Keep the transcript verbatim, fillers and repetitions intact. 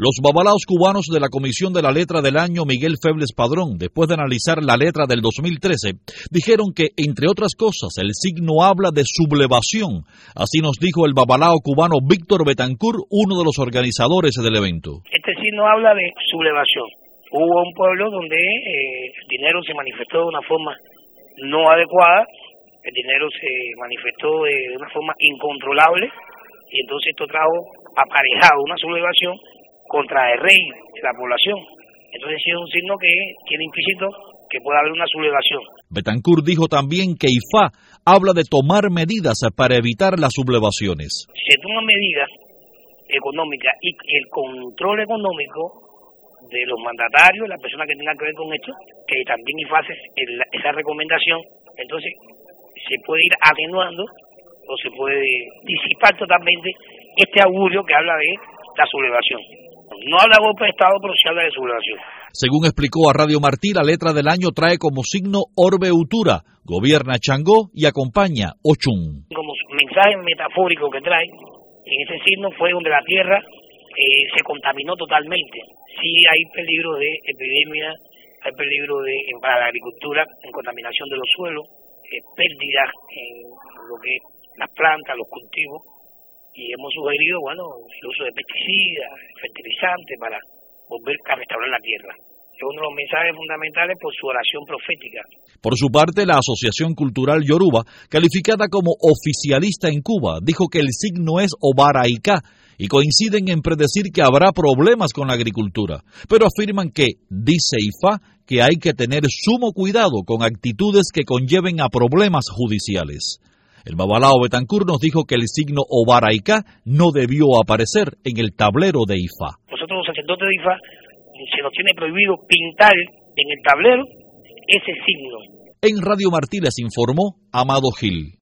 Los babalaos cubanos de la Comisión de la Letra del Año Miguel Febles Padrón, después de analizar la letra del dos mil trece, dijeron que, entre otras cosas, el signo habla de sublevación. Así nos dijo el babalao cubano Víctor Betancourt, uno de los organizadores del evento. Este signo habla de sublevación. Hubo un pueblo donde eh, el dinero se manifestó de una forma no adecuada, el dinero se manifestó de, de una forma incontrolable, y entonces esto trajo aparejado una sublevación contra el rey de la población. Entonces sí es un signo que tiene implícito que puede haber una sublevación. Betancourt dijo también que I F A habla de tomar medidas para evitar las sublevaciones. Si se toman medidas económicas y el control económico de los mandatarios, las personas que tengan que ver con esto, que también I F A hace esa recomendación, entonces se puede ir atenuando o se puede disipar totalmente este augurio que habla de la sublevación. No habla de golpe de Estado, pero sí habla de sublevación. Según explicó a Radio Martí, la letra del año trae como signo Orbe Utura, gobierna Changó y acompaña Ochun. Como mensaje metafórico que trae, en ese signo fue donde la tierra eh, se contaminó totalmente. Sí hay peligro de epidemia, hay peligro de para la agricultura, en contaminación de los suelos, eh, pérdidas en lo que es las plantas, los cultivos. Y hemos sugerido, bueno, el uso de pesticidas, fertilizantes para volver a restaurar la tierra. Es uno de los mensajes fundamentales por su oración profética. Por su parte, la Asociación Cultural Yoruba, calificada como oficialista en Cuba, dijo que el signo es Obaraiká y coinciden en predecir que habrá problemas con la agricultura, pero afirman que, dice I F A, que hay que tener sumo cuidado con actitudes que conlleven a problemas judiciales. El babalao Betancourt nos dijo que el signo Obaraiká no debió aparecer en el tablero de I F A. Nosotros los sacerdotes de I F A se nos tiene prohibido pintar en el tablero ese signo. En Radio Martí les informó Amado Gil.